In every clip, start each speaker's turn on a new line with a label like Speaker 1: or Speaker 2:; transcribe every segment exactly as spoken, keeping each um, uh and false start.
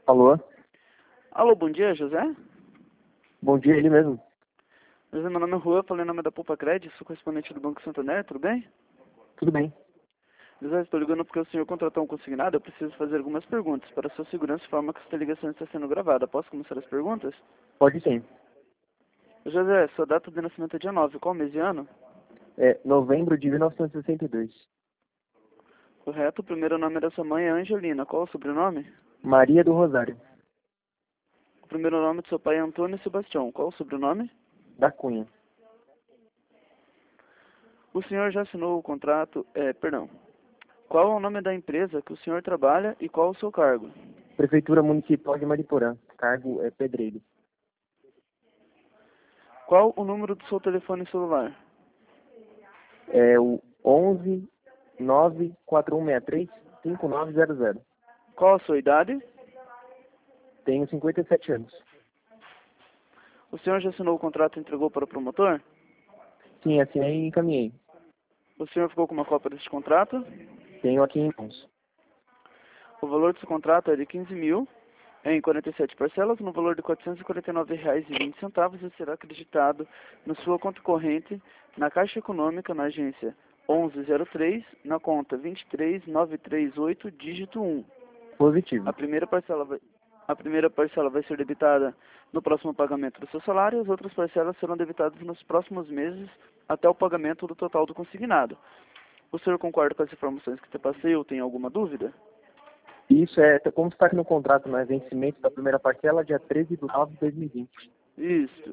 Speaker 1: Alô?
Speaker 2: Alô, bom dia, José?
Speaker 1: Bom dia, ele mesmo.
Speaker 2: José, meu nome é Juan, falei em nome da Poupa Crédito, sou correspondente do Banco Santander, tudo bem?
Speaker 1: Tudo bem?
Speaker 2: José, estou ligando porque o senhor contratou um consignado, eu preciso fazer algumas perguntas para a sua segurança de forma que esta ligação está sendo gravada. Posso começar as perguntas?
Speaker 1: Pode sim.
Speaker 2: José, sua data de nascimento é dia nove, qual mês e ano?
Speaker 1: É novembro de mil novecentos e sessenta e dois.
Speaker 2: Correto, o primeiro nome da sua mãe é Angelina, qual o sobrenome?
Speaker 1: Maria do Rosário.
Speaker 2: O primeiro nome do seu pai é Antônio Sebastião, qual o sobrenome?
Speaker 1: Da Cunha.
Speaker 2: O senhor já assinou o contrato, é, perdão. Qual é o nome da empresa que o senhor trabalha e qual o seu cargo?
Speaker 1: Prefeitura Municipal de Mariporã. Cargo é pedreiro.
Speaker 2: Qual o número do seu telefone celular?
Speaker 1: É o onze nove quatro um seis três cinco nove zero zero.
Speaker 2: Qual a sua idade?
Speaker 1: Tenho cinquenta e sete anos.
Speaker 2: O senhor já assinou o contrato e entregou para o promotor?
Speaker 1: Sim, assinei e encaminhei.
Speaker 2: O senhor ficou com uma cópia desse contrato?
Speaker 1: Tenho aqui em mãos.
Speaker 2: O valor desse contrato é de quinze mil, em quarenta e sete parcelas, no valor de quatrocentos e quarenta e nove reais e vinte centavos e será acreditado na sua conta corrente, na Caixa Econômica, na agência onze zero três, na conta vinte e três nove três oito, dígito um.
Speaker 1: Positivo.
Speaker 2: A primeira parcela vai, a primeira parcela vai ser debitada no próximo pagamento do seu salário e as outras parcelas serão debitadas nos próximos meses até o pagamento do total do consignado. O senhor concorda com as informações que te passei ou tem alguma dúvida?
Speaker 1: Isso é, como está aqui no contrato, né? Vencimento da primeira parcela, dia treze de nove de dois mil e vinte.
Speaker 2: Isso.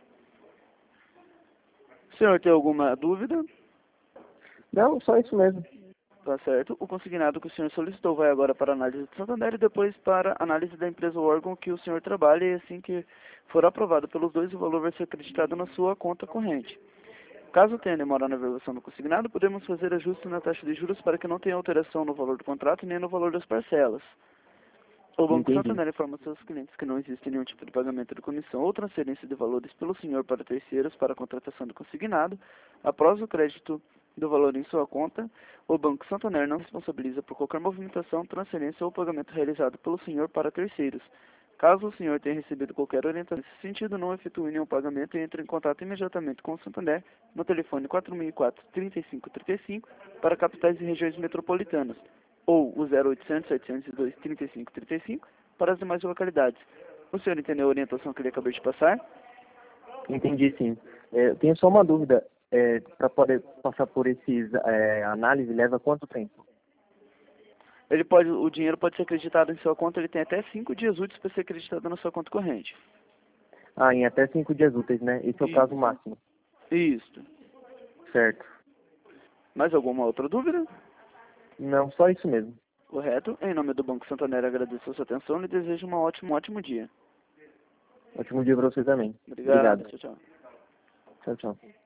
Speaker 2: O senhor tem alguma dúvida?
Speaker 1: Não, só isso mesmo.
Speaker 2: Tá certo. O consignado que o senhor solicitou vai agora para a análise do Santander e depois para a análise da empresa ou órgão que o senhor trabalha e assim que for aprovado pelos dois, o valor vai ser acreditado na sua conta corrente. Caso tenha demora na versão do consignado, podemos fazer ajuste na taxa de juros para que não tenha alteração no valor do contrato nem no valor das parcelas. O Banco
Speaker 1: Entendi.
Speaker 2: Santander informa seus clientes que não existe nenhum tipo de pagamento de comissão ou transferência de valores pelo senhor para terceiros para a contratação do consignado. Após o crédito do valor em sua conta, o Banco Santander não responsabiliza por qualquer movimentação, transferência ou pagamento realizado pelo senhor para terceiros. Caso o senhor tenha recebido qualquer orientação nesse sentido, não efetue nenhum pagamento e entre em contato imediatamente com o Santander no telefone quatro mil e quatro, trinta e cinco trinta e cinco para capitais e regiões metropolitanas, ou o zero oitocentos, setecentos e dois, trinta e cinco trinta e cinco para as demais localidades. O senhor entendeu a orientação que ele acabou de passar?
Speaker 1: Entendi, sim. É, eu tenho só uma dúvida. É, para poder passar por esses é, análise, leva quanto tempo?
Speaker 2: Ele pode, o dinheiro pode ser acreditado em sua conta, ele tem até cinco dias úteis para ser acreditado na sua conta corrente.
Speaker 1: Ah, em até cinco dias úteis, né? Esse é o prazo
Speaker 2: Isso.
Speaker 1: máximo.
Speaker 2: Isso.
Speaker 1: Certo.
Speaker 2: Mais alguma outra dúvida?
Speaker 1: Não, só isso mesmo.
Speaker 2: Correto. Em nome do Banco Santander, agradeço a sua atenção e desejo uma ótima, um ótimo dia.
Speaker 1: Ótimo dia para você também.
Speaker 2: Obrigado.
Speaker 1: Obrigado.
Speaker 2: Tchau, tchau.
Speaker 1: Tchau, tchau.